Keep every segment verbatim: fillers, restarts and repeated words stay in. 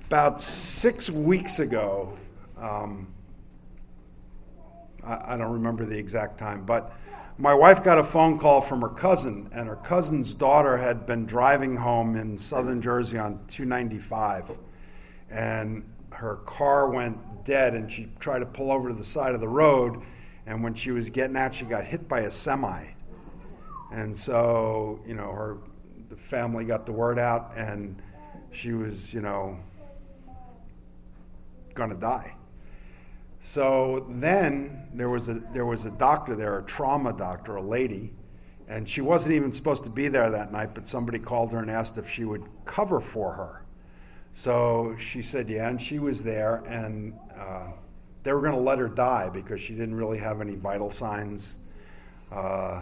About six weeks ago, um, I, I don't remember the exact time, but my wife got a phone call from her cousin, and her cousin's daughter had been driving home in southern Jersey on two ninety-five, and her car went dead, and she tried to pull over to the side of the road, and when she was getting out, she got hit by a semi. And so, you know, her the family got the word out, and she was, you know, going to die. So then there was a there was a doctor there, a trauma doctor, a lady, and she wasn't even supposed to be there that night, but somebody called her and asked if she would cover for her. So she said yeah, and she was there, and uh, they were going to let her die because she didn't really have any vital signs. Uh,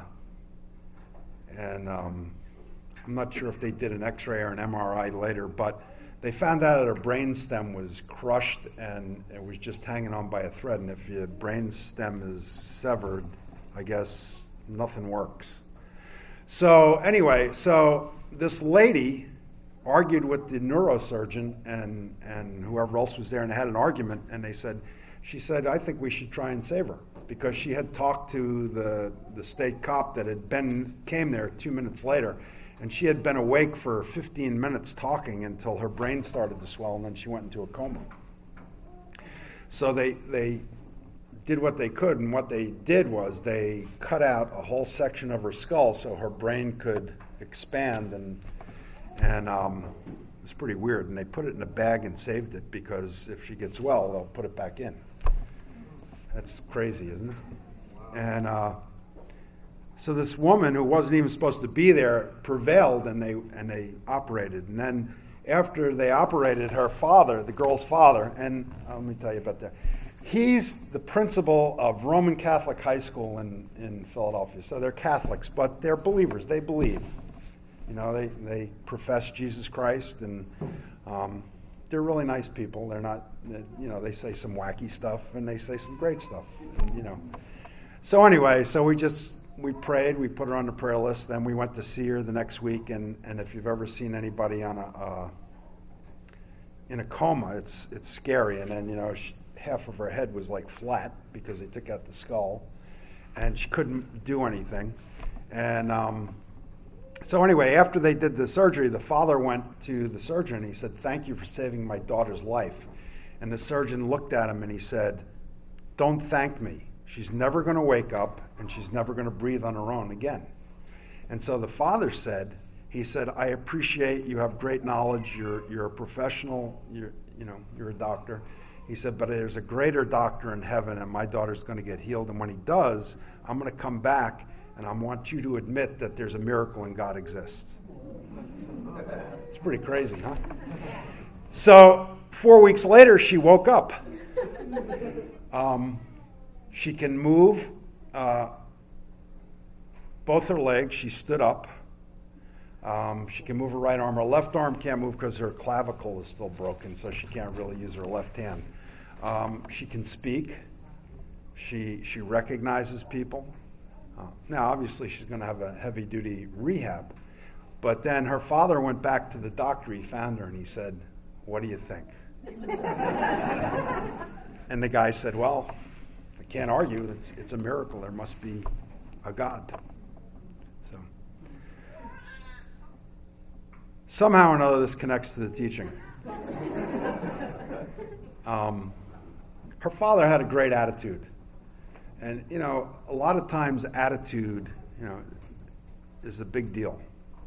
and um, I'm not sure if they did an x-ray or an M R I later, but they found out that her brain stem was crushed and it was just hanging on by a thread. And if your brain stem is severed, I guess nothing works. So anyway, so this lady argued with the neurosurgeon and, and whoever else was there, and they had an argument, and they said, she said, I think we should try and save her, because she had talked to the, the state cop that had been, came there two minutes later, and she had been awake for fifteen minutes talking until her brain started to swell, and then she went into a coma. So they they did what they could, and what they did was they cut out a whole section of her skull so her brain could expand, and and um, it was pretty weird. And they put it in a bag and saved it, because if she gets well, they'll put it back in. That's crazy, isn't it? And uh, so this woman who wasn't even supposed to be there prevailed, and they and they operated. And then after they operated, her father, the girl's father, and uh, let me tell you about that. He's the principal of Roman Catholic High School in, in Philadelphia. So they're Catholics, but they're believers. They believe. You know, they, they profess Jesus Christ, and um, they're really nice people. They're not, you know, they say some wacky stuff, and they say some great stuff, and, you know. So anyway, so we just, we prayed, we put her on the prayer list, then we went to see her the next week, and, and if you've ever seen anybody on a, uh, in a coma, it's it's scary. And then, you know, she, half of her head was like flat because they took out the skull, and she couldn't do anything. And um, so anyway, after they did the surgery, the father went to the surgeon, and he said, thank you for saving my daughter's life. And the surgeon looked at him and he said, don't thank me. She's never going to wake up, and she's never going to breathe on her own again. And so the father said, he said, I appreciate you have great knowledge. You're you're a professional. You're you know you're a doctor. He said, but there's a greater doctor in heaven, and my daughter's going to get healed. And when he does, I'm going to come back, and I want you to admit that there's a miracle and God exists. It's pretty crazy, huh? So four weeks later, she woke up. Um, she can move uh, both her legs. She stood up. Um, she can move her right arm. Her left arm can't move because her clavicle is still broken, so she can't really use her left hand. Um, she can speak. She she recognizes people. Uh, now, obviously, she's going to have a heavy-duty rehab. But then her father went back to the doctor. He found her, and he said, what do you think? And the guy said, well, I can't argue. It's, it's a miracle. There must be a God. So somehow or another, this connects to the teaching. Um, her father had a great attitude. And, you know, a lot of times attitude, you know, is a big deal.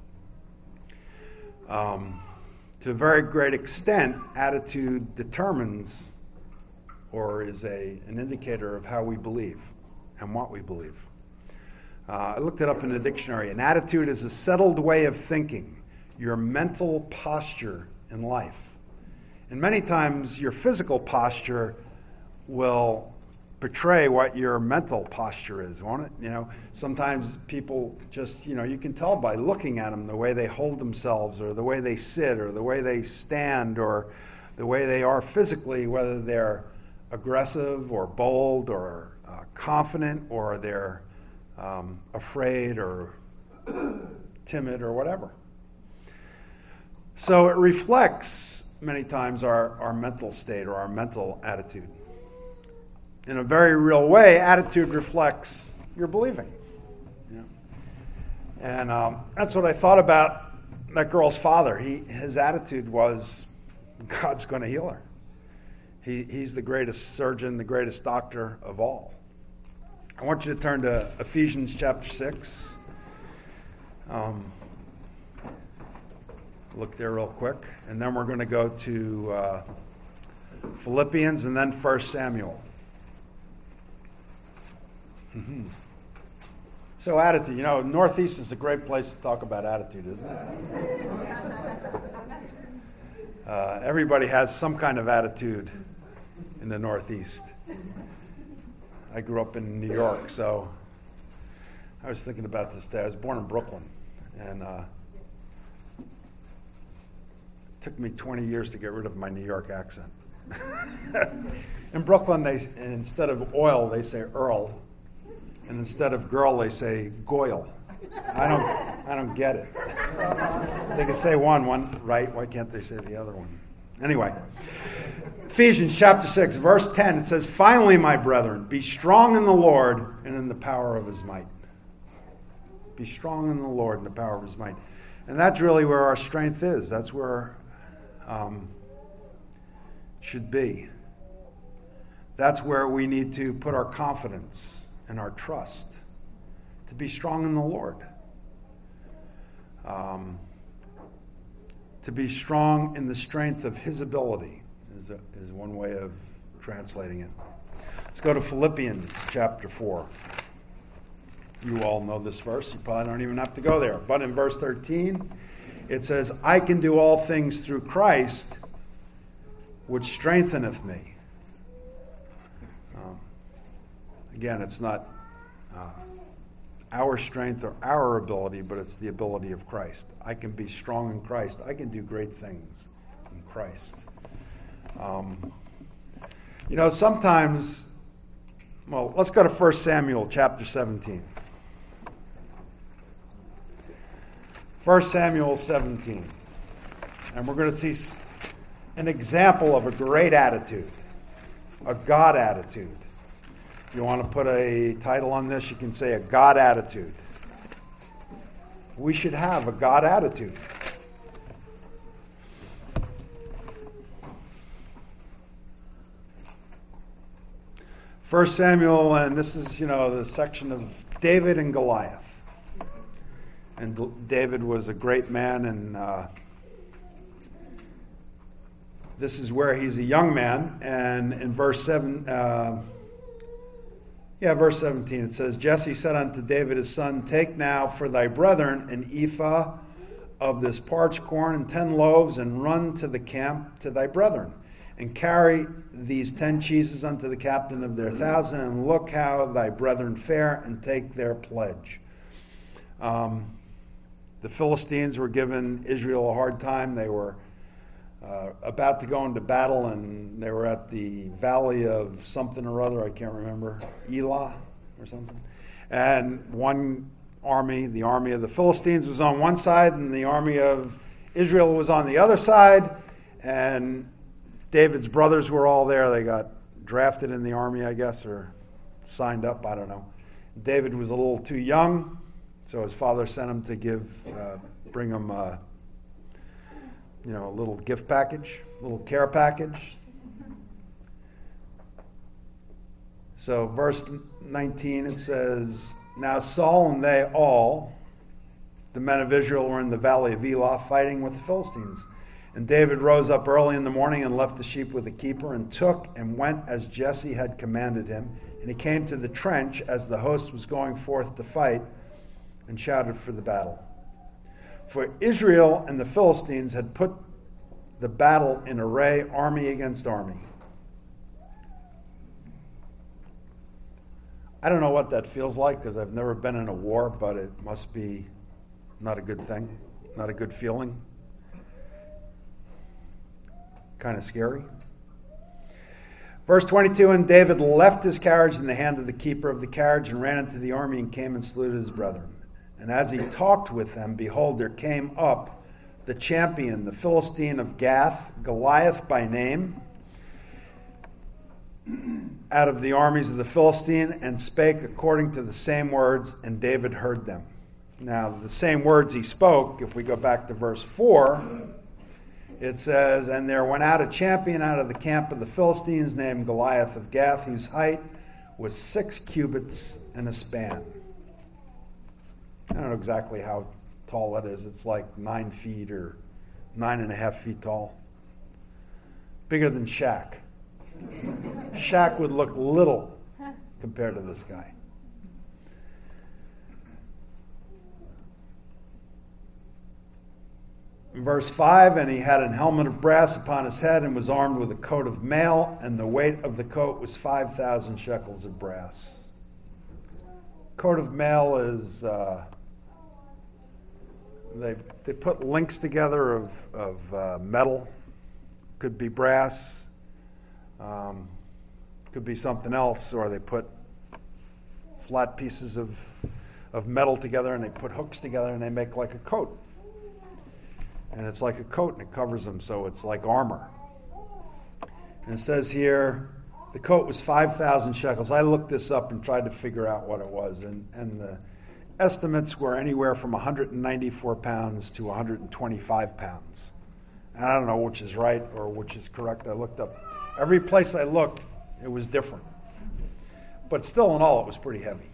Um, to a very great extent, attitude determines or is a an indicator of how we believe and what we believe. Uh, I looked it up in the dictionary. An attitude is a settled way of thinking, your mental posture in life. And many times your physical posture will portray what your mental posture is, won't it? You know, sometimes people just, you know, you can tell by looking at them the way they hold themselves or the way they sit or the way they stand or the way they are physically, whether they're aggressive or bold or uh, confident or they're um, afraid or timid or whatever. So it reflects many times our, our mental state or our mental attitude. In a very real way, attitude reflects your believing. Yeah. And um, that's what I thought about that girl's father. He, his attitude was, God's going to heal her. He, he's the greatest surgeon, the greatest doctor of all. I want you to turn to Ephesians chapter six. Um, look there real quick. And then we're going to go to uh, Philippians and then First Samuel. Mm-hmm. So attitude, you know, Northeast is a great place to talk about attitude, isn't it? uh, everybody has some kind of attitude in the Northeast. I grew up in New York, so I was thinking about this day. I was born in Brooklyn, and uh, it took me twenty years to get rid of my New York accent. In Brooklyn, they instead of oil, they say Earl. And instead of girl, they say Goyle. I don't, I don't get it. They can say one, one right. Why can't they say the other one? Anyway, Ephesians chapter six, verse ten. It says, "Finally, my brethren, be strong in the Lord and in the power of His might." Be strong in the Lord and the power of His might, and that's really where our strength is. That's where um, it should be. That's where we need to put our confidence and our trust, to be strong in the Lord. Um, to be strong in the strength of His ability is, a, is one way of translating it. Let's go to Philippians chapter four. You all know this verse. You probably don't even have to go there. But in verse thirteen, it says, "I can do all things through Christ, which strengtheneth me." Um, Again, it's not uh, our strength or our ability, but it's the ability of Christ. I can be strong in Christ. I can do great things in Christ. Um, you know, sometimes, well, let's go to First Samuel chapter seventeen. First Samuel seventeen. And we're going to see an example of a great attitude, a God attitude. If you want to put a title on this, you can say a God attitude. We should have a God attitude. First Samuel, and this is, you know, the section of David and Goliath. And David was a great man, and uh, this is where he's a young man. And in verse seven... Uh, Yeah, verse seventeen, it says, "Jesse said unto David his son, Take now for thy brethren an ephah of this parched corn and ten loaves, and run to the camp to thy brethren, and carry these ten cheeses unto the captain of their thousand, and look how thy brethren fare, and take their pledge." Um, the Philistines were giving Israel a hard time. They were Uh, about to go into battle, and they were at the valley of something or other, I can't remember, Elah or something. And one army, the army of the Philistines, was on one side, and the army of Israel was on the other side. And David's brothers were all there. They got drafted in the army, I guess, or signed up, I don't know. David was a little too young, so his father sent him to give, uh, bring him uh, you know, a little gift package, a little care package. So verse nineteen, it says, "Now Saul and they all, the men of Israel, were in the valley of Elah fighting with the Philistines. And David rose up early in the morning and left the sheep with the keeper, and took and went as Jesse had commanded him. And he came to the trench as the host was going forth to fight, and shouted for the battle. For Israel and the Philistines had put the battle in array, army against army." I don't know what that feels like, because I've never been in a war, but it must be not a good thing, not a good feeling. Kind of scary. Verse twenty-two, "And David left his carriage in the hand of the keeper of the carriage, and ran into the army, and came and saluted his brethren. And as he talked with them, behold, there came up the champion, the Philistine of Gath, Goliath by name, out of the armies of the Philistine, and spake according to the same words, and David heard them. Now, the same words he spoke, if we go back to verse four, it says, and there went out a champion out of the camp of the Philistines named Goliath of Gath, whose height was six cubits and a span. I don't know exactly how tall that is. It's like nine feet or nine and a half feet tall. Bigger than Shaq. Shaq would look little compared to this guy. In verse five, and he had an helmet of brass upon his head and was armed with a coat of mail, and the weight of the coat was five thousand shekels of brass. Coat of mail is, uh, they they put links together of, of uh, metal. Could be brass, um, could be something else, or they put flat pieces of, of metal together and they put hooks together and they make like a coat. And it's like a coat, and it covers them, so it's like armor. And it says here, the coat was five thousand shekels. I looked this up and tried to figure out what it was, and, and the estimates were anywhere from one hundred ninety-four pounds to one hundred twenty-five pounds. And I don't know which is right or which is correct. I looked up. Every place I looked, it was different. But still in all, it was pretty heavy.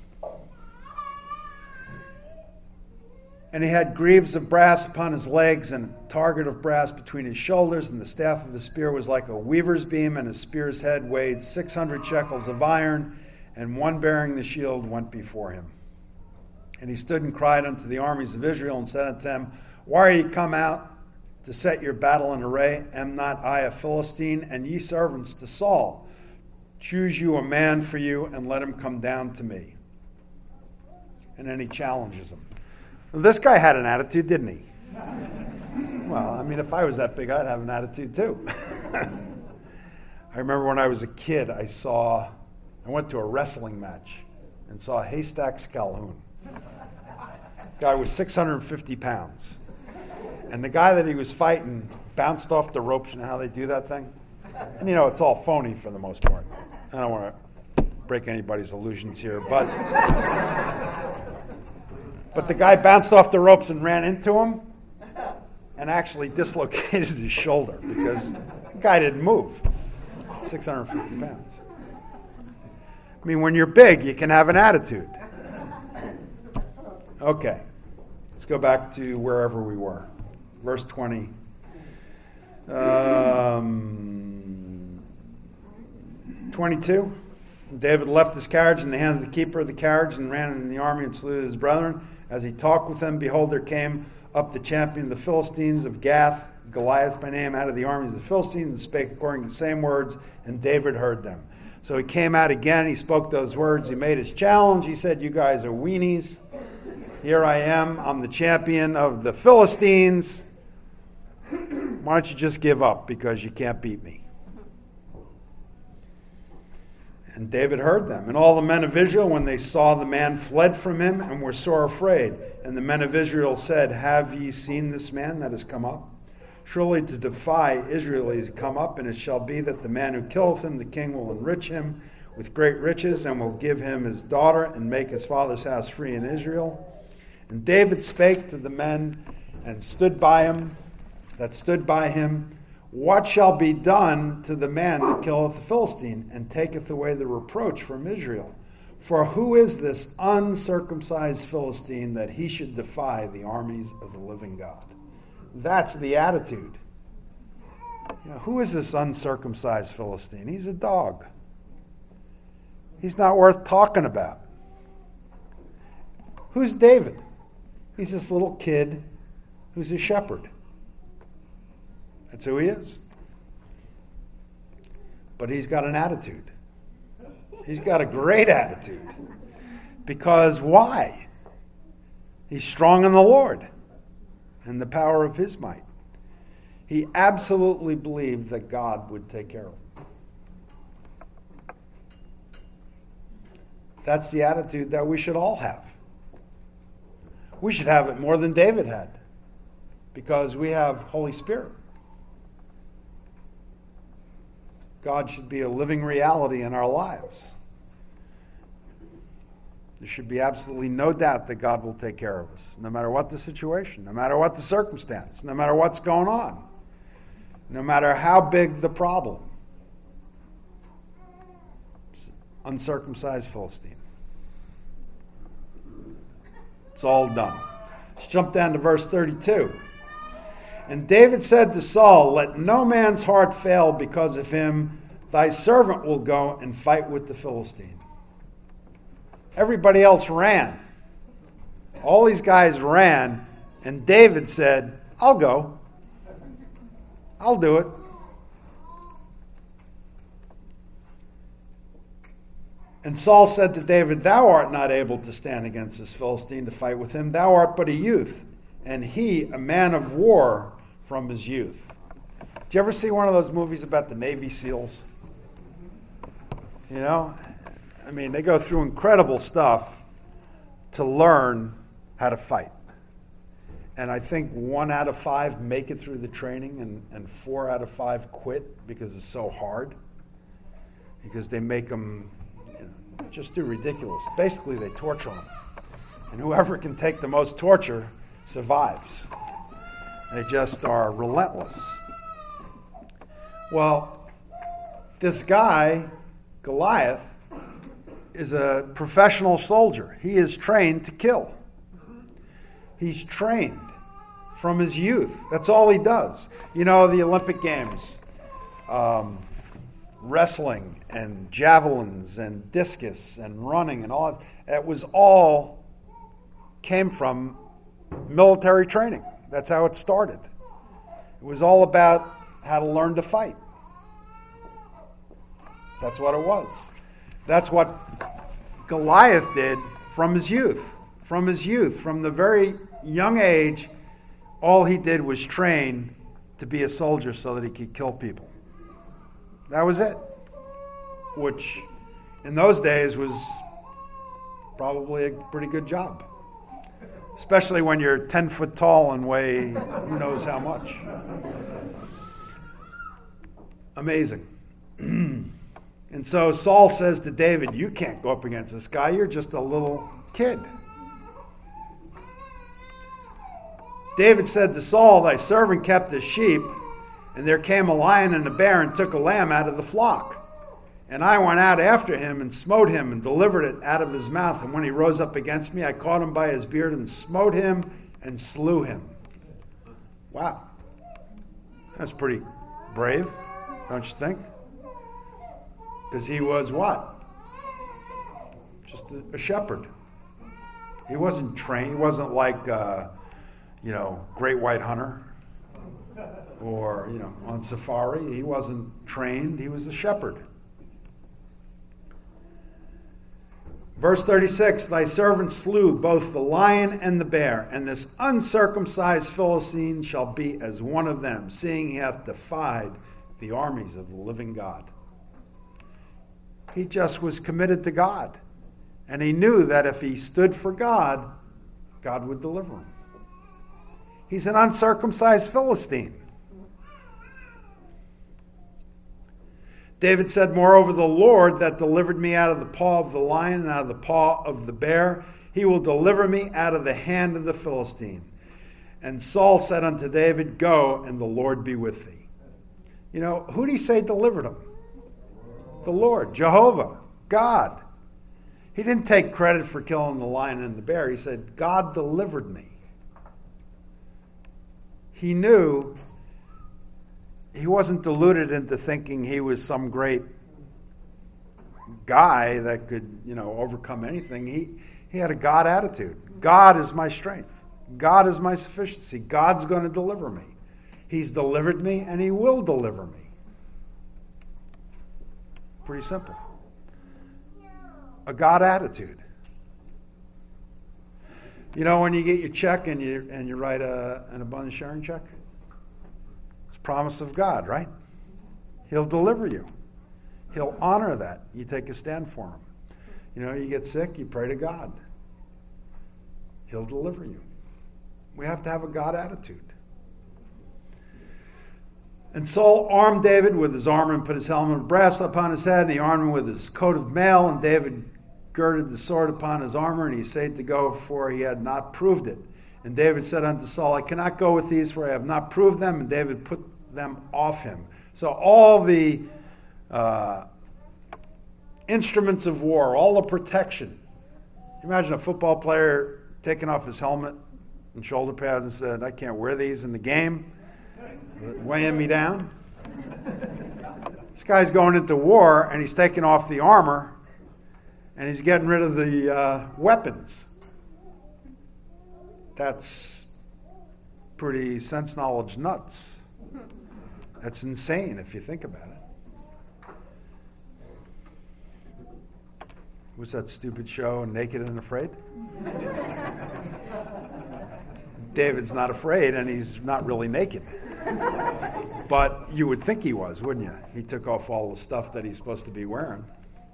And he had greaves of brass upon his legs and a target of brass between his shoulders, and the staff of his spear was like a weaver's beam, and his spear's head weighed six hundred shekels of iron, and one bearing the shield went before him. And he stood and cried unto the armies of Israel and said unto them, why are ye come out to set your battle in array? Am not I a Philistine, and ye servants to Saul? Choose you a man for you, and let him come down to me. And then he challenges him. This guy had an attitude, didn't he? Well, I mean, if I was that big, I'd have an attitude too. I remember when I was a kid, I saw, I went to a wrestling match and saw Haystacks Calhoun. Guy was six hundred fifty pounds. And the guy that he was fighting bounced off the ropes. You know how they do that thing? And you know, it's all phony for the most part. I don't want to break anybody's illusions here, but... But the guy bounced off the ropes and ran into him and actually dislocated his shoulder because the guy didn't move. six hundred fifty pounds. I mean, when you're big, you can have an attitude. Okay. Let's go back to wherever we were. Verse twenty. Um, twenty-two. David left his carriage in the hands of the keeper of the carriage and ran in the army and saluted his brethren. As he talked with them, behold, there came up the champion of the Philistines of Gath, Goliath by name, out of the armies of the Philistines, and spake according to the same words, and David heard them. So he came out again, he spoke those words, he made his challenge, he said, you guys are weenies. Here I am, I'm the champion of the Philistines. Why don't you just give up, because you can't beat me. And David heard them. And all the men of Israel, when they saw the man, fled from him and were sore afraid. And the men of Israel said, have ye seen this man that is come up? Surely to defy Israel is come up, and it shall be that the man who killeth him, the king will enrich him with great riches, and will give him his daughter, and make his father's house free in Israel. And David spake to the men and stood by him, that stood by him, what shall be done to the man that killeth the Philistine, and taketh away the reproach from Israel? For who is this uncircumcised Philistine that he should defy the armies of the living God? That's the attitude. You know, who is this uncircumcised Philistine? He's a dog. He's not worth talking about. Who's David? He's this little kid who's a shepherd. That's who he is. But he's got an attitude. He's got a great attitude. Because why? He's strong in the Lord and the power of his might. He absolutely believed that God would take care of him. That's the attitude that we should all have. We should have it more than David had. because we have Holy Spirit. God should be a living reality in our lives. There should be absolutely no doubt that God will take care of us, no matter what the situation, no matter what the circumstance, no matter what's going on, no matter how big the problem. Uncircumcised Philistine. It's all done. Let's jump down to verse thirty-two. And David said to Saul, "Let no man's heart fail because of him. Thy servant will go and fight with the Philistine." Everybody else ran. All these guys ran, and David said, "I'll go. I'll do it." And Saul said to David, "Thou art not able to stand against this Philistine to fight with him. Thou art but a youth, and he a man of war from his youth." Did you ever see one of those movies about the Navy SEALs? You know, I mean, they go through incredible stuff to learn how to fight. And I think one out of five make it through the training, and, and four out of five quit because it's so hard. Because they make them, you know, just do ridiculous. Basically, they torture them. And whoever can take the most torture survives. They just are relentless. Well, this guy, Goliath, is a professional soldier. He is trained to kill. He's trained from his youth. That's all he does. You know, the Olympic Games, um, wrestling and javelins and discus and running and all that, it was all came from military training. That's how it started. It was all about how to learn to fight. That's what it was. That's what Goliath did from his youth. From his youth, from the very young age, all he did was train to be a soldier so that he could kill people. That was it. Which, in those days, was probably a pretty good job. Especially when you're ten foot tall and weigh who knows how much. Amazing. And so Saul says to David, "You can't go up against this guy. You're just a little kid." David said to Saul, "Thy servant kept the sheep, and there came a lion and a bear and took a lamb out of the flock. And I went out after him and smote him and delivered it out of his mouth. And when he rose up against me, I caught him by his beard and smote him and slew him." Wow. That's pretty brave, don't you think? Because he was what? Just a, a shepherd. He wasn't trained. He wasn't like, uh, you know, great white hunter or, you know, on safari. He wasn't trained. He was a shepherd. Verse thirty-six, "Thy servant slew both the lion and the bear, and this uncircumcised Philistine shall be as one of them, seeing he hath defied the armies of the living God." He just was committed to God. And he knew that if he stood for God, God would deliver him. He's an uncircumcised Philistine. David said, "Moreover, the Lord that delivered me out of the paw of the lion and out of the paw of the bear, he will deliver me out of the hand of the Philistine." And Saul said unto David, "Go, and the Lord be with thee." You know, who did he say delivered him? The Lord, Jehovah, God. He didn't take credit for killing the lion and the bear. He said, "God delivered me." He knew he wasn't deluded into thinking he was some great guy that could, you know, overcome anything. He, he had a God attitude. God is my strength. God is my sufficiency. God's going to deliver me. He's delivered me, and he will deliver me. Pretty simple. A God attitude. You know, when you get your check and you and you write a, an abundant sharing check, it's a promise of God, right? He'll deliver you. He'll honor that. You take a stand for him. You know, you get sick, you pray to God. He'll deliver you. We have to have a God attitude. And Saul armed David with his armor and put his helmet of brass upon his head, and he armed him with his coat of mail, and David girded the sword upon his armor, and he essayed to go, for he had not proved it. And David said unto Saul, I cannot go with these, for I have not proved them. And David put them off him. So all the uh, instruments of war, all the protection. Imagine a football player taking off his helmet and shoulder pads and said, I can't wear these in the game. Weighing me down. This guy's going into war and he's taking off the armor and he's getting rid of the uh, weapons. That's pretty sense knowledge nuts. That's insane if you think about it. What's that stupid show, Naked and Afraid? David's not afraid and he's not really naked. But you would think he was, wouldn't you? He took off all the stuff that he's supposed to be wearing.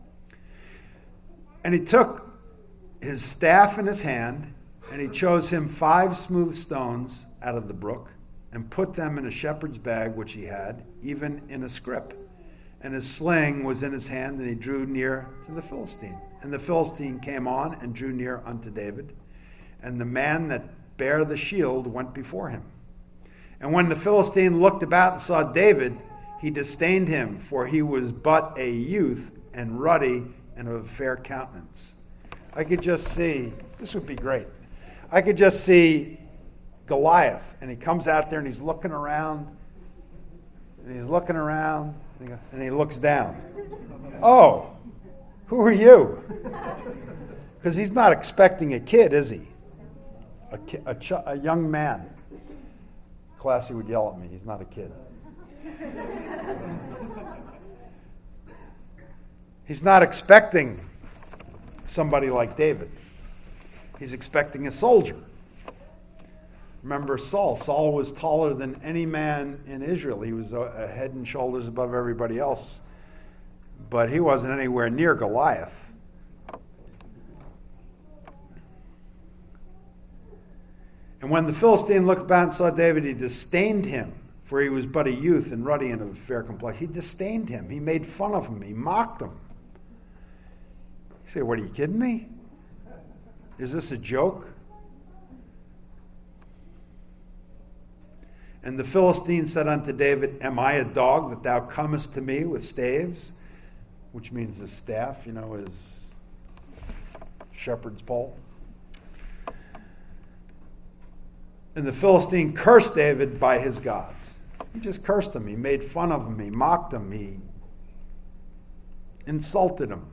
And he took his staff in his hand, and he chose him five smooth stones out of the brook, and put them in a shepherd's bag which he had, even in a scrip. And his sling was in his hand, and he drew near to the Philistine. And the Philistine came on and drew near unto David. And the man that bare the shield went before him. And when the Philistine looked about and saw David, he disdained him, for he was but a youth and ruddy and of fair countenance. I could just see, this would be great. I could just see Goliath, and he comes out there and he's looking around, and he's looking around, and he, goes, and he looks down. Oh, who are you? Because he's not expecting a kid, is he? A, ki- a, ch- a young man. Classy would yell at me. He's not a kid. He's not expecting somebody like David. He's expecting a soldier. Remember Saul. Saul was taller than any man in Israel. He was a, a head and shoulders above everybody else. But he wasn't anywhere near Goliath. And when the Philistine looked about and saw David, he disdained him, for he was but a youth and ruddy and of fair complexion. He disdained him. He made fun of him. He mocked him. You say, what, are you kidding me? Is this a joke? And the Philistine said unto David, am I a dog that thou comest to me with staves? Which means his staff, you know, his shepherd's pole. And the Philistine cursed David by his gods. He just cursed him. He made fun of him. He mocked him. He insulted him.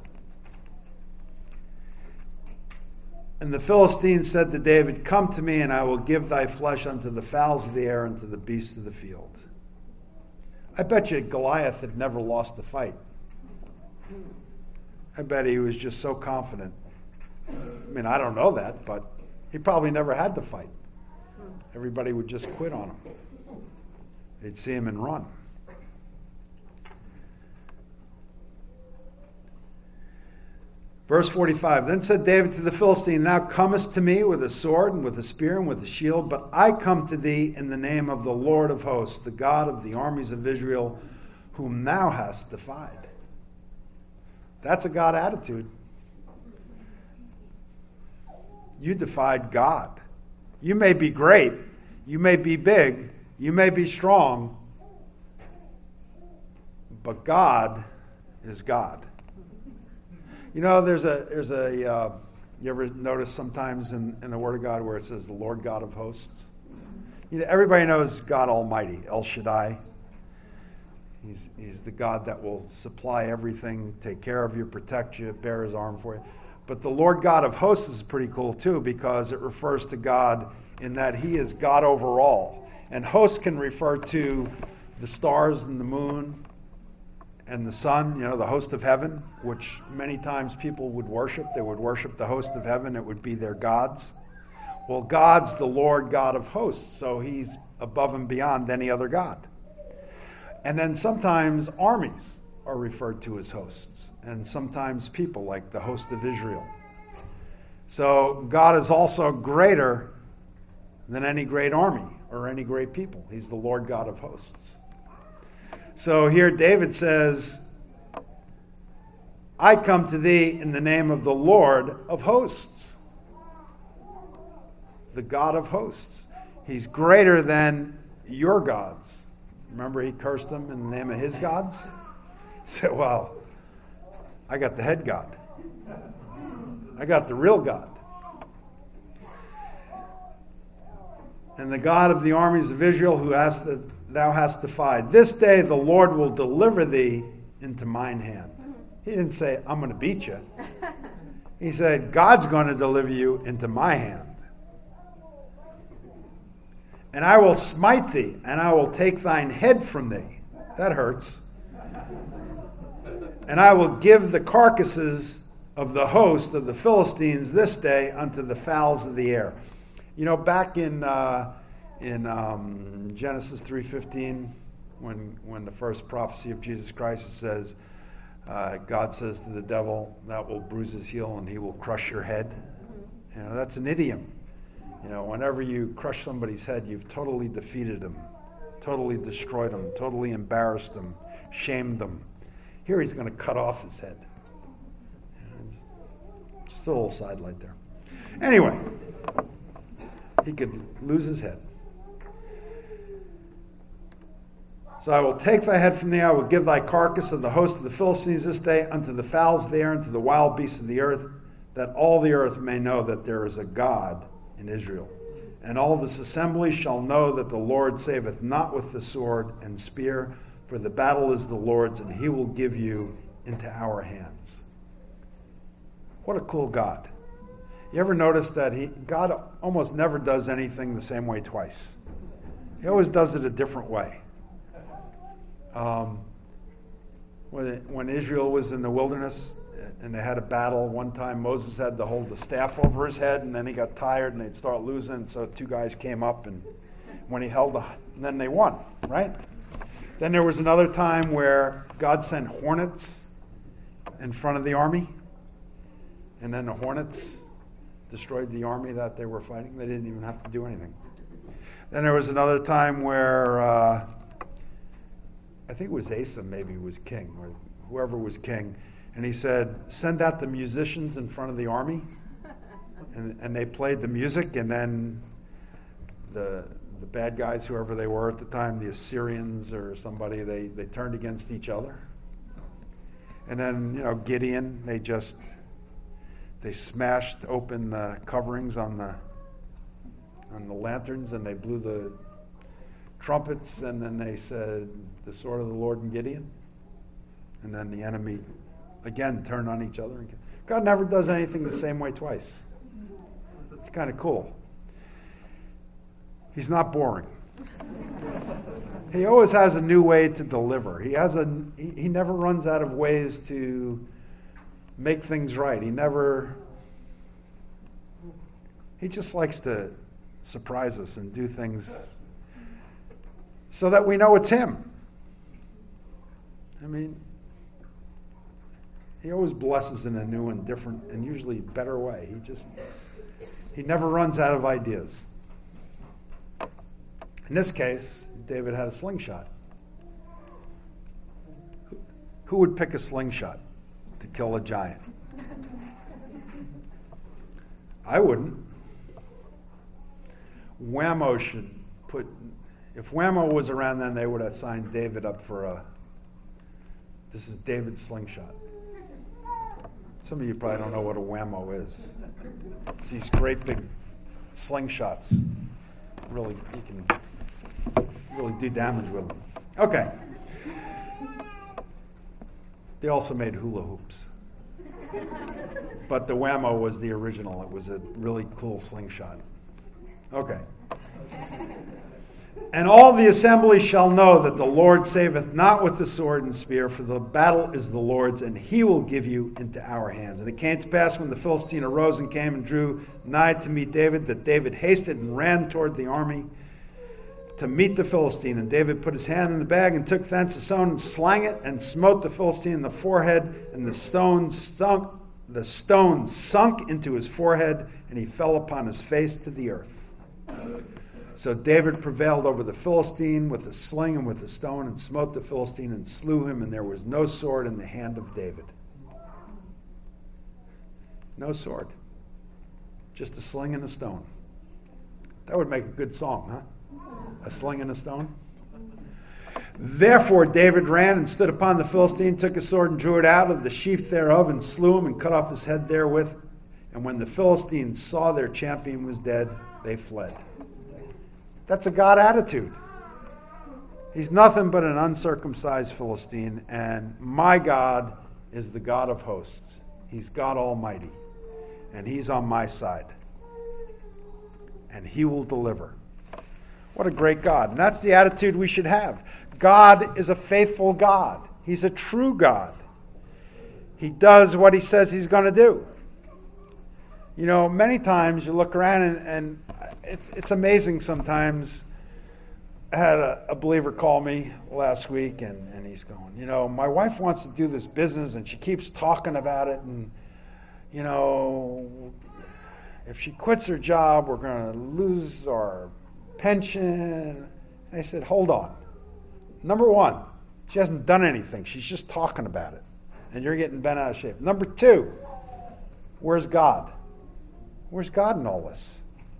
And the Philistine said to David, come to me, and I will give thy flesh unto the fowls of the air and to the beasts of the field. I bet you Goliath had never lost a fight. I bet he was just so confident. I mean, I don't know that, but he probably never had to fight. Everybody would just quit on him. They'd see him and run. Verse forty-five, then said David to the Philistine, thou comest to me with a sword and with a spear and with a shield, but I come to thee in the name of the Lord of hosts, the God of the armies of Israel, whom thou hast defied. That's a God attitude. You defied God. You may be great, you may be big, you may be strong, but God is God. You know, there's a, there's a uh, you ever notice sometimes in, in the Word of God where it says the Lord God of hosts? You know, everybody knows God Almighty, El Shaddai. He's, he's the God that will supply everything, take care of you, protect you, bear his arm for you. But the Lord God of hosts is pretty cool too, because it refers to God in that he is God over all. And hosts can refer to the stars and the moon and the sun, you know, the host of heaven, which many times people would worship. They would worship the host of heaven. It would be their gods. Well, God's the Lord God of hosts, so he's above and beyond any other God. And then sometimes armies are referred to as hosts, and sometimes people, like the host of Israel. So God is also greater than any great army or any great people. He's the Lord God of hosts. So here David says, I come to thee in the name of the Lord of hosts. The God of hosts. He's greater than your gods. Remember he cursed them in the name of his gods? He said, well, I got the head God. I got the real God. And the God of the armies of Israel, who hast the, thou hast defied. This day the Lord will deliver thee into mine hand. He didn't say, I'm going to beat you. He said, God's going to deliver you into my hand. And I will smite thee, and I will take thine head from thee. That hurts. And I will give the carcasses of the host of the Philistines this day unto the fowls of the air. You know, back in uh, in um, Genesis three fifteen, when when the first prophecy of Jesus Christ says, uh, God says to the devil, that will bruise his heel and he will crush your head. You know, that's an idiom. You know, whenever you crush somebody's head, you've totally defeated them, totally destroyed them, totally embarrassed them, shamed them. Here he's going to cut off his head. Just a little sidelight there. Anyway, he could lose his head. So I will take thy head from thee, I will give thy carcass of the host of the Philistines this day unto the fowls of the air and to the wild beasts of the earth, that all the earth may know that there is a God in Israel. And all this assembly shall know that the Lord saveth not with the sword and spear, for the battle is the Lord's, and he will give you into our hands. What a cool God. You ever notice that he God almost never does anything the same way twice? He always does it a different way. Um, when, it, when Israel was in the wilderness and they had a battle, one time Moses had to hold the staff over his head, and then he got tired and they'd start losing, so two guys came up, and when he held the, and then they won, right? Then there was another time where God sent hornets in front of the army, and then the hornets destroyed the army that they were fighting. They didn't even have to do anything. Then there was another time where uh, I think it was Asa maybe was king, or whoever was king, and he said, send out the musicians in front of the army, and, and they played the music, and then the the bad guys, whoever they were at the time, the Assyrians or somebody, they, they turned against each other. And then, you know, Gideon, they just, they smashed open the coverings on the on the lanterns, and they blew the trumpets, and then they said, the sword of the Lord and Gideon. And then the enemy, again, turned on each other. God never does anything the same way twice. It's kind of cool. He's not boring. He always has a new way to deliver. He has a he, he never runs out of ways to make things right. He never he just likes to surprise us and do things so that we know it's him. I mean, he always blesses in a new and different and usually better way. He just he never runs out of ideas. In this case, David had a slingshot. Who would pick a slingshot to kill a giant? I wouldn't. Whammo should put, if Whammo was around then, they would have signed David up for a, this is David's slingshot. Some of you probably don't know what a Whammo is. It's these great big slingshots. Really, you can really do damage with them. Okay. They also made hula hoops. But the Whammo was the original. It was a really cool slingshot. Okay. And all the assembly shall know that the Lord saveth not with the sword and spear, for the battle is the Lord's, and he will give you into our hands. And it came to pass when the Philistine arose and came and drew nigh to meet David, that David hasted and ran toward the army to meet the Philistine. And David put his hand in the bag and took thence a stone and slang it and smote the Philistine in the forehead, and the stone sunk, the stone sunk into his forehead, and he fell upon his face to the earth. So David prevailed over the Philistine with a sling and with a stone, and smote the Philistine and slew him, and there was no sword in the hand of David. No sword. Just a sling and a stone. That would make a good song, huh? A sling and a stone. Therefore David ran and stood upon the Philistine, took his sword and drew it out of the sheath thereof, and slew him and cut off his head therewith. And when the Philistines saw their champion was dead, they fled. That's a God attitude. He's nothing but an uncircumcised Philistine, and my God is the God of hosts. He's God Almighty, and he's on my side. And he will deliver. What a great God. And that's the attitude we should have. God is a faithful God. He's a true God. He does what he says he's going to do. You know, many times you look around and, and it, it's amazing sometimes. I had a, a believer call me last week, and, and he's going, you know, my wife wants to do this business, and she keeps talking about it, and, you know, if she quits her job, we're going to lose our pension. And I said, hold on. Number one, she hasn't done anything. She's just talking about it. And you're getting bent out of shape. Number two, where's God? Where's God in all this?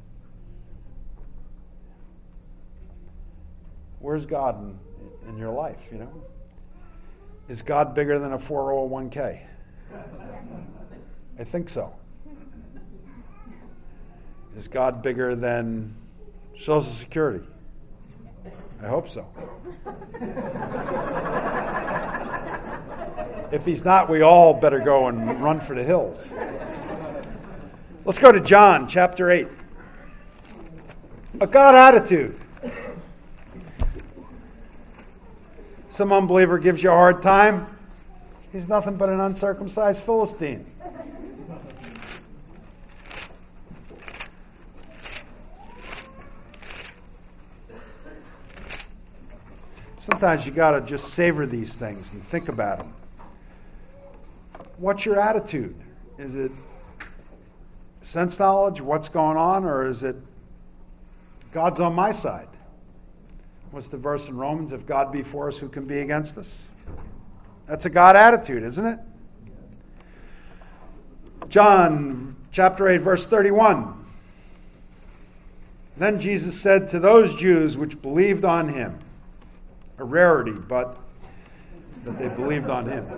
Where's God in, in your life, you know? Is God bigger than a four oh one k? I think so. Is God bigger than Social Security? I hope so. If he's not, we all better go and run for the hills. Let's go to John chapter eight. A God attitude. Some unbeliever gives you a hard time. He's nothing but an uncircumcised Philistine. Sometimes you got to just savor these things and think about them. What's your attitude? Is it sense knowledge, what's going on, or is it God's on my side? What's the verse in Romans? If God be for us, who can be against us? That's a God attitude, isn't it? John chapter eight, verse thirty-one. Then Jesus said to those Jews which believed on him, a rarity, but that they believed on him.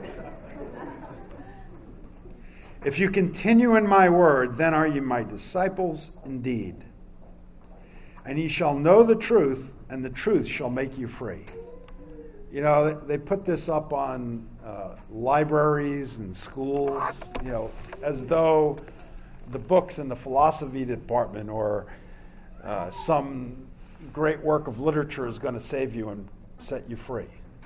If you continue in my word, then are ye my disciples indeed. And ye shall know the truth, and the truth shall make you free. You know, they put this up on uh, libraries and schools, you know, as though the books in the philosophy department or uh, some great work of literature is going to save you and set you free.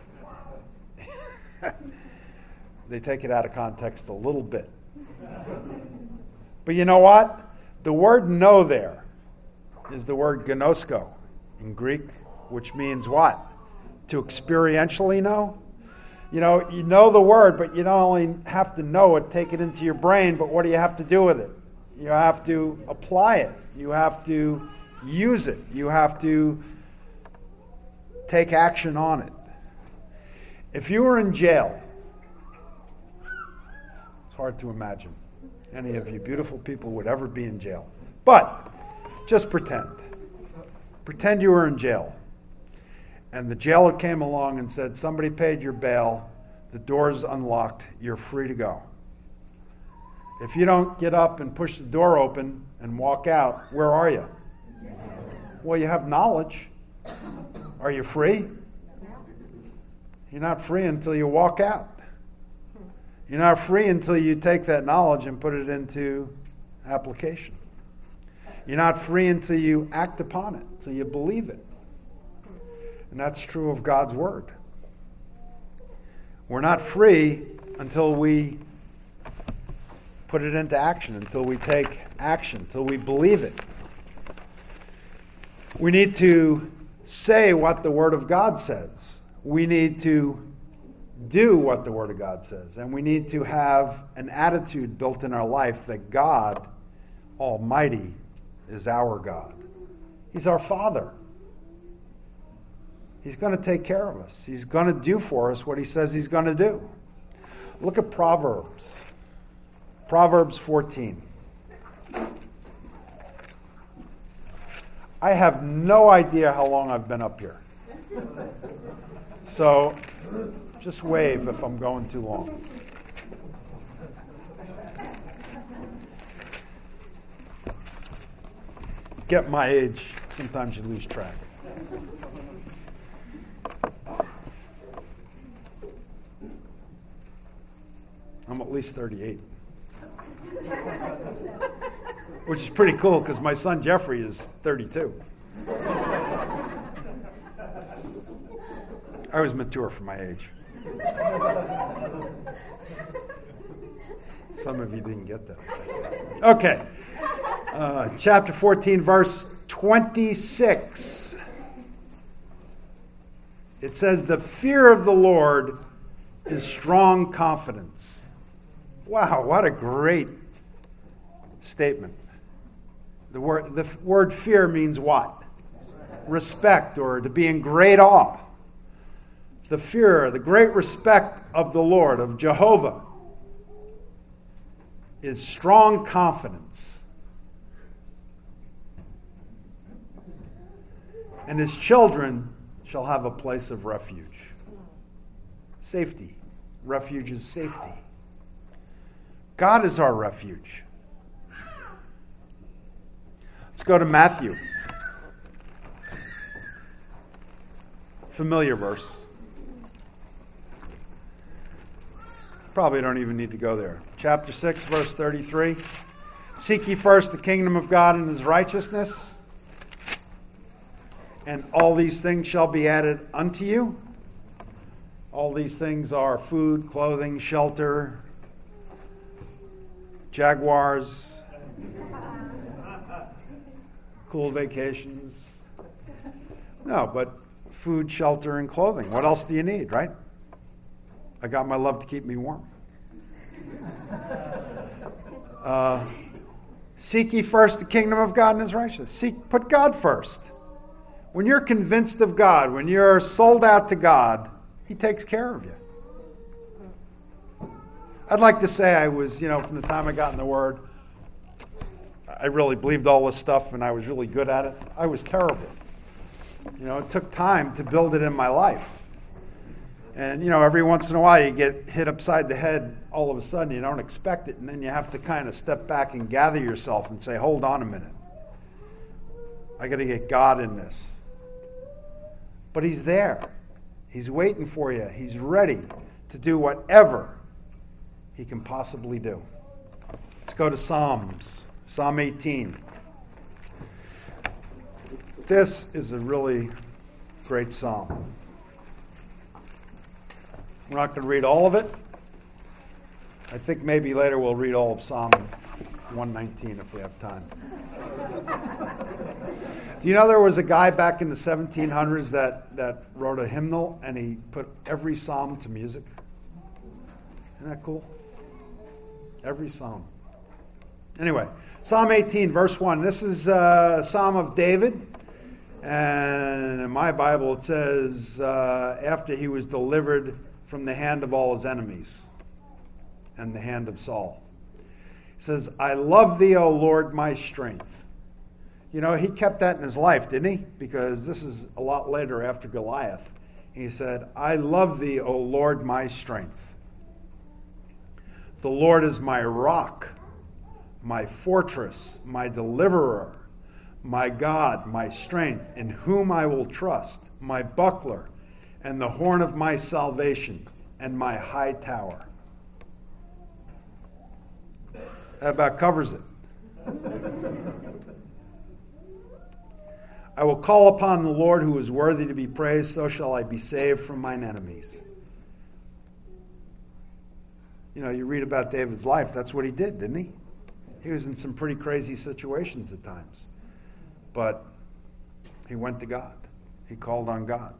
They take it out of context a little bit. But you know what? The word know there is the word gnosko in Greek, which means what? To experientially know. You know, you know the word, but you don't only have to know it, take it into your brain, but what do you have to do with it? You have to apply it. You have to use it. You have to take action on it. If you were in jail, it's hard to imagine any of you beautiful people would ever be in jail. But just pretend. Pretend you were in jail. And the jailer came along and said, somebody paid your bail, the door's unlocked, you're free to go. If you don't get up and push the door open and walk out, where are you? Well, you have knowledge. Are you free? You're not free until you walk out. You're not free until you take that knowledge and put it into application. You're not free until you act upon it, until you believe it. And that's true of God's word. We're not free until we put it into action, until we take action, until we believe it. We need to say what the Word of God says. We need to do what the Word of God says. And we need to have an attitude built in our life that God Almighty is our God. He's our Father. He's going to take care of us. He's going to do for us what he says he's going to do. Look at Proverbs. Proverbs fourteen. I have no idea how long I've been up here. So just wave if I'm going too long. Get my age, sometimes you lose track. I'm at least thirty-eight. Which is pretty cool because my son Jeffrey is thirty-two. I was mature for my age. Some of you didn't get that. Okay. Uh, chapter fourteen, verse twenty-six. It says, the fear of the Lord is strong confidence. Wow, what a great statement. The word, the word fear means what? Respect, or to be in great awe. The fear, the great respect of the Lord, of Jehovah, is strong confidence. And his children shall have a place of refuge. Safety. Refuge is safety. God is our refuge. Let's go to Matthew. Familiar verse. Probably don't even need to go there. Chapter six, verse thirty-three. Seek ye first the kingdom of God and his righteousness, and all these things shall be added unto you. All these things are food, clothing, shelter, Jaguars, cool vacations. No, but food, shelter, and clothing. What else do you need, right? I got my love to keep me warm. Uh, seek ye first the kingdom of God and his righteousness. Seek, put God first. When you're convinced of God, when you're sold out to God, he takes care of you. I'd like to say I was, you know, from the time I got in the Word, I really believed all this stuff and I was really good at it. I was terrible. You know, it took time to build it in my life. And, you know, every once in a while you get hit upside the head all of a sudden. You don't expect it. And then you have to kind of step back and gather yourself and say, hold on a minute. I got to get God in this. But he's there. He's waiting for you. He's ready to do whatever he can possibly do. Let's go to Psalms. Psalm eighteen. This is a really great psalm. We're not going to read all of it. I think maybe later we'll read all of Psalm one nineteen if we have time. Do you know there was a guy back in the seventeen hundreds that, that wrote a hymnal and he put every psalm to music? Isn't that cool? Every psalm. Anyway, Psalm eighteen, verse one. This is a psalm of David. And in my Bible it says, uh, after he was delivered from the hand of all his enemies and the hand of Saul. It says, I love thee, O Lord, my strength. You know, he kept that in his life, didn't he? Because this is a lot later after Goliath. He said, I love thee, O Lord, my strength. The Lord is my rock, my fortress, my deliverer, my God, my strength, in whom I will trust, my buckler, and the horn of my salvation, and my high tower. That about covers it. I will call upon the Lord who is worthy to be praised, so shall I be saved from mine enemies. You know, you read about David's life, that's what he did, didn't he? He was in some pretty crazy situations at times. But he went to God. He called on God.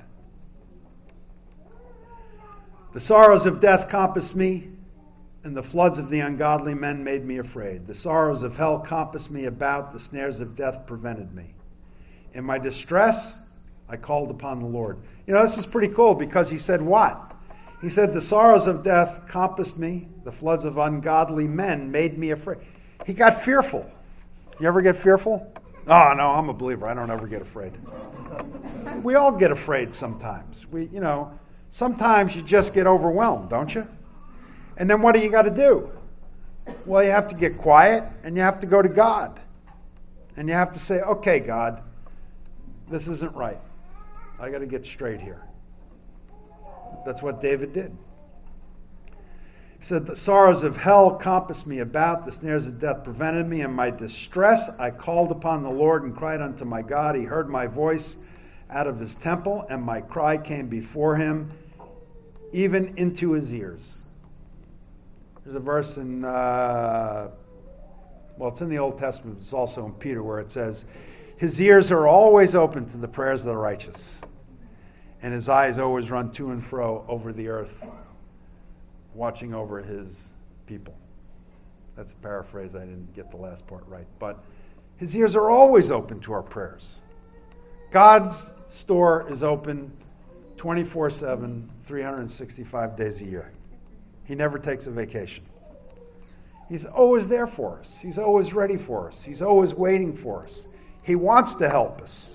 The sorrows of death compassed me, and the floods of the ungodly men made me afraid. The sorrows of hell compassed me about, the snares of death prevented me. In my distress, I called upon the Lord. You know, this is pretty cool because he said what? He said, the sorrows of death compassed me. The floods of ungodly men made me afraid. He got fearful. You ever get fearful? Oh, no, I'm a believer. I don't ever get afraid. We all get afraid sometimes. We, you know, sometimes you just get overwhelmed, don't you? And then what do you got to do? Well, you have to get quiet and you have to go to God. And you have to say, okay, God, this isn't right. I got to get straight here. That's what David did. He said, the sorrows of hell compassed me about, the snares of death prevented me. In my distress, I called upon the Lord and cried unto my God. He heard my voice out of his temple, and my cry came before him, even into his ears. There's a verse in, uh, well, it's in the Old Testament, it's also in Peter, where it says, his ears are always open to the prayers of the righteous, and his eyes always run to and fro over the earth, watching over his people. That's a paraphrase. I didn't get the last part right. But his ears are always open to our prayers. God's store is open twenty-four seven, three hundred sixty-five days a year. He never takes a vacation. He's always there for us. He's always ready for us. He's always waiting for us. He wants to help us.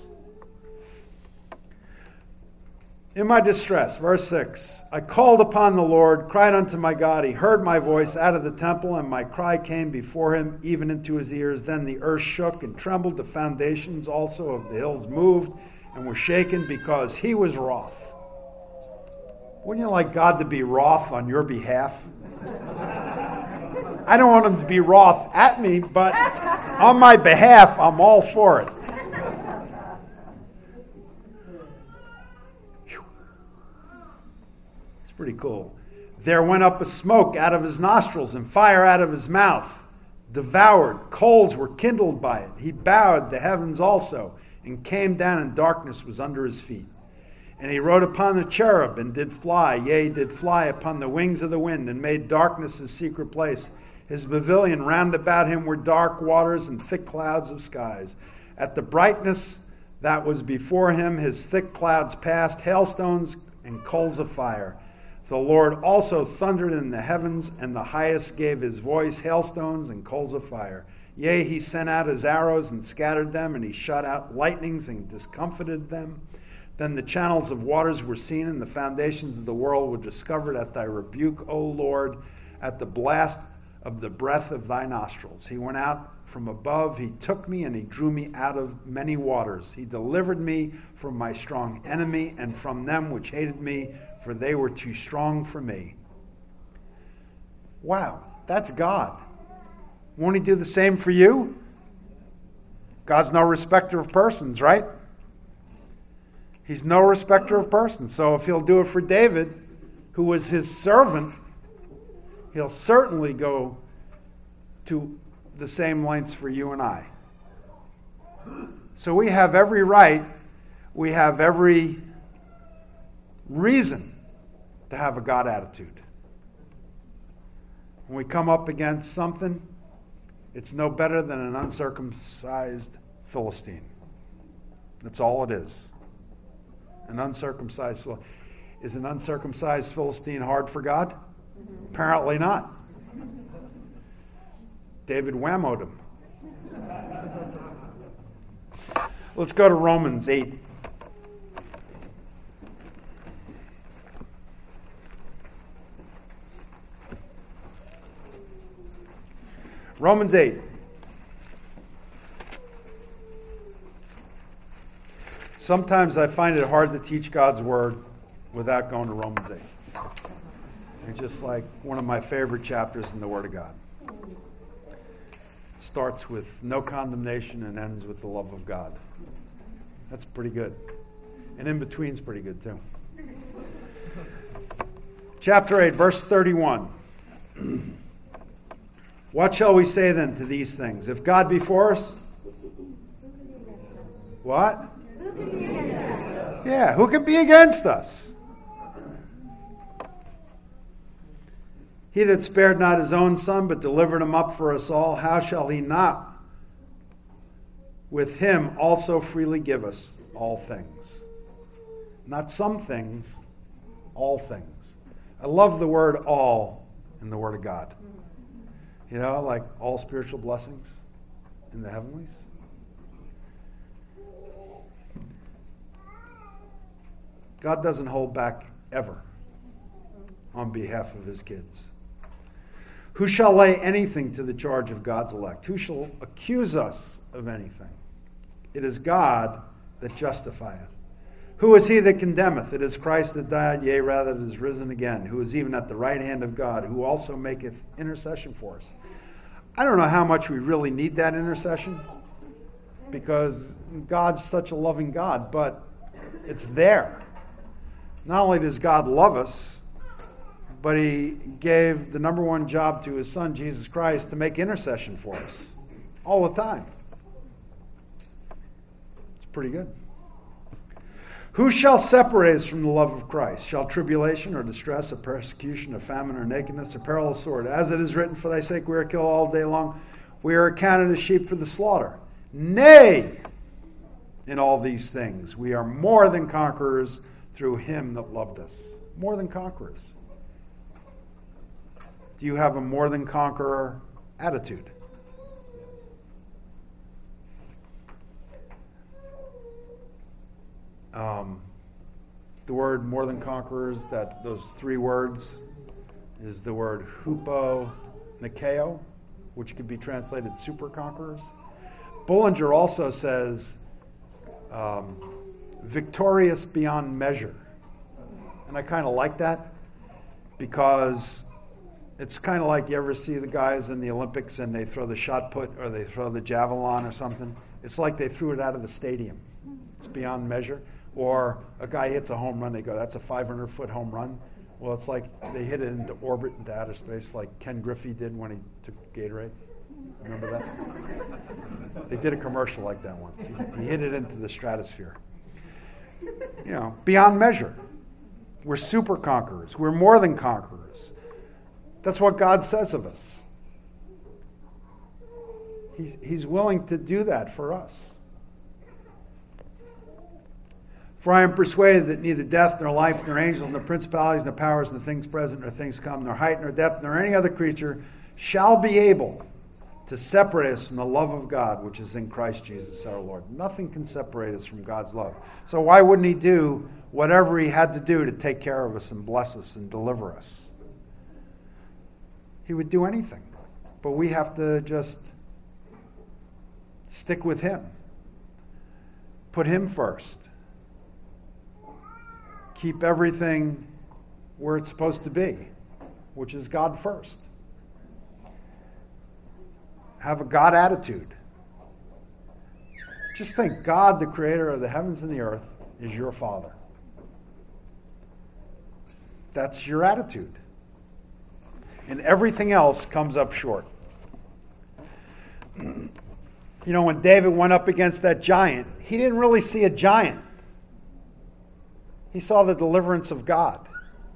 In my distress, verse six, I called upon the Lord, cried unto my God. He heard my voice out of the temple, and my cry came before him, even into his ears. Then the earth shook and trembled. The foundations also of the hills moved and were shaken because he was wroth. Wouldn't you like God to be wroth on your behalf? I don't want him to be wroth at me, but on my behalf, I'm all for it. Pretty cool. There went up a smoke out of his nostrils and fire out of his mouth. Devoured, coals were kindled by it. He bowed the heavens also and came down, and darkness was under his feet. And he rode upon the cherub and did fly, yea, did fly upon the wings of the wind, and made darkness his secret place. His pavilion round about him were dark waters and thick clouds of skies. At the brightness that was before him, his thick clouds passed, hailstones and coals of fire. The Lord also thundered in the heavens, and the highest gave his voice, hailstones and coals of fire. Yea, he sent out his arrows and scattered them, and he shot out lightnings and discomfited them. Then the channels of waters were seen, and the foundations of the world were discovered at thy rebuke, O Lord, at the blast of the breath of thy nostrils. He went out from above, he took me, and he drew me out of many waters. He delivered me from my strong enemy, and from them which hated me, for they were too strong for me. Wow, that's God. Won't he do the same for you? God's no respecter of persons, right? He's no respecter of persons. So if he'll do it for David, who was his servant, he'll certainly go to the same lengths for you and I. So we have every right, we have every reason to have a God attitude. When we come up against something, it's no better than an uncircumcised Philistine. That's all it is. An uncircumcised Philistine. Is an uncircumcised Philistine hard for God? Mm-hmm. Apparently not. David whammoed him. Let's go to Romans eight. Romans eight. Sometimes I find it hard to teach God's word without going to Romans eight. It's just like one of my favorite chapters in the Word of God. It starts with no condemnation and ends with the love of God. That's pretty good. And in between's pretty good too. Chapter eight, verse thirty-one. What shall we say then to these things? If God be for us, what? Who can be against us? Yeah, who can be against us? He that spared not his own son, but delivered him up for us all, how shall he not with him also freely give us all things. Not some things, all things. I love the word all in the Word of God. You know, like all spiritual blessings in the heavenlies. God doesn't hold back ever on behalf of his kids. Who shall lay anything to the charge of God's elect? Who shall accuse us of anything? It is God that justifieth. Who is he that condemneth? It is Christ that died, yea, rather that is risen again, who is even at the right hand of God, who also maketh intercession for us. I don't know how much we really need that intercession, because God's such a loving God, but it's there. Not only does God love us, but he gave the number one job to his son, Jesus Christ, to make intercession for us all the time. It's pretty good. Who shall separate us from the love of Christ? Shall tribulation or distress or persecution or famine or nakedness or peril or sword? As it is written, for thy sake we are killed all day long. We are accounted as sheep for the slaughter. Nay, in all these things we are more than conquerors through him that loved us. More than conquerors. Do you have a more than conqueror attitude? Um, the word more than conquerors, that those three words, is the word hupo nikeo, which could be translated super conquerors. Bullinger also says um, victorious beyond measure. And I kind of like that, because it's kind of like you ever see the guys in the Olympics and they throw the shot put or they throw the javelin or something. It's like they threw it out of the stadium. It's beyond measure. Or a guy hits a home run, they go, that's a five hundred foot home run. Well, it's like they hit it into orbit, into outer space, like Ken Griffey did when he took Gatorade. Remember that? They did a commercial like that once. He, he hit it into the stratosphere. You know, beyond measure. We're super conquerors. We're more than conquerors. That's what God says of us. He's, he's willing to do that for us. For I am persuaded that neither death, nor life, nor angels, nor principalities, nor powers, nor things present, nor things come, nor height, nor depth, nor any other creature shall be able to separate us from the love of God, which is in Christ Jesus our Lord. Nothing can separate us from God's love. So why wouldn't he do whatever he had to do to take care of us and bless us and deliver us? He would do anything. But we have to just stick with him. Put him first. Keep everything where it's supposed to be, which is God first. Have a God attitude. Just think, God, the creator of the heavens and the earth, is your Father. That's your attitude. And everything else comes up short. You know, when David went up against that giant, he didn't really see a giant. He saw the deliverance of God.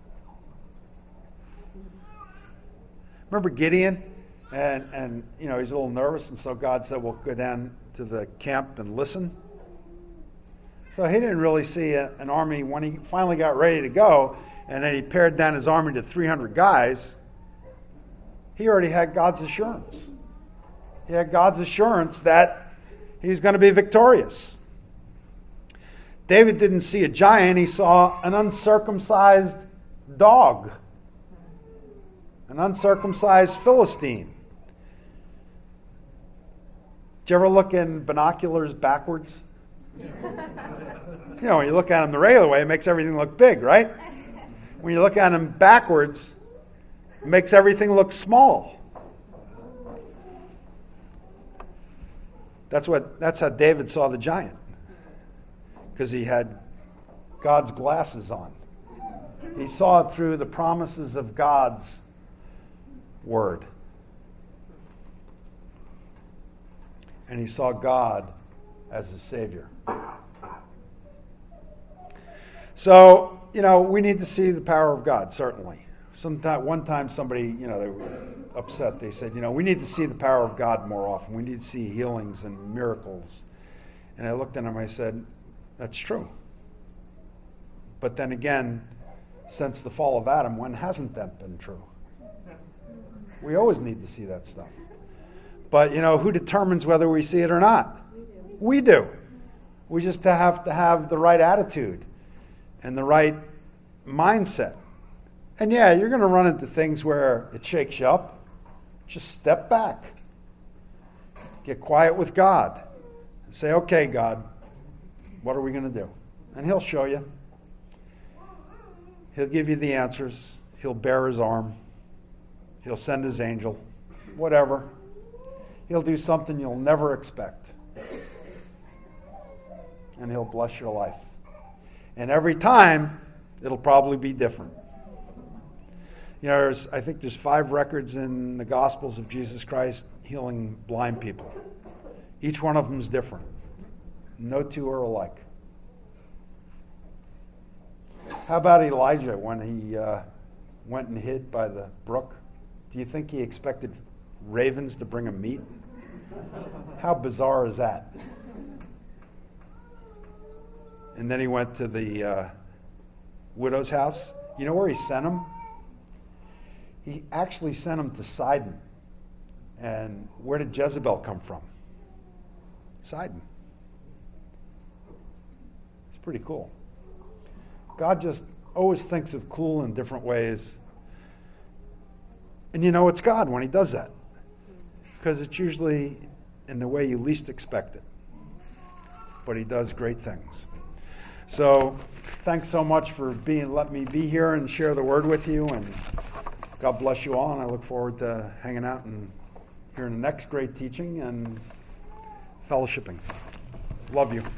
Remember Gideon? And, and, you know, he's a little nervous, and so God said, well, go down to the camp and listen. So he didn't really see a, an army when he finally got ready to go, and then he pared down his army to three hundred guys. He already had God's assurance. He had God's assurance that he's going to be victorious. David didn't see a giant, he saw an uncircumcised dog, an uncircumcised Philistine. Did you ever look in binoculars backwards? You know, when you look at them the regular way, it makes everything look big, right? When you look at them backwards, it makes everything look small. That's what. That's how David saw the giant. Because he had God's glasses on. He saw it through the promises of God's word. And he saw God as a Savior. So, you know, we need to see the power of God, certainly. Sometime, one time somebody, you know, they were upset. They said, you know, we need to see the power of God more often. We need to see healings and miracles And I looked at him, I said, that's true. But then again, since the fall of Adam, when hasn't that been true? We always need to see that stuff. But, you know, who determines whether we see it or not? We do. We do. We just have to have the right attitude and the right mindset. And yeah, you're going to run into things where it shakes you up. Just step back. Get quiet with God. And say, okay, God, what are we going to do? And he'll show you. He'll give you the answers. He'll bear his arm. He'll send his angel. Whatever. He'll do something you'll never expect. And he'll bless your life. And every time, it'll probably be different. You know, there's, I think there's five records in the Gospels of Jesus Christ healing blind people. Each one of them is different. No two are alike. How about Elijah when he uh, went and hid by the brook? Do you think he expected ravens to bring him meat? How bizarre is that? And then he went to the uh, widow's house. You know where he sent him? He actually sent him to Sidon. And where did Jezebel come from? Sidon. It's pretty cool. God just always thinks of cool in different ways. And you know it's God when he does that. Because it's usually in the way you least expect it. But he does great things. So thanks so much for being let me be here and share the word with you. And God bless you all. And I look forward to hanging out and hearing the next great teaching and fellowshipping. Love you.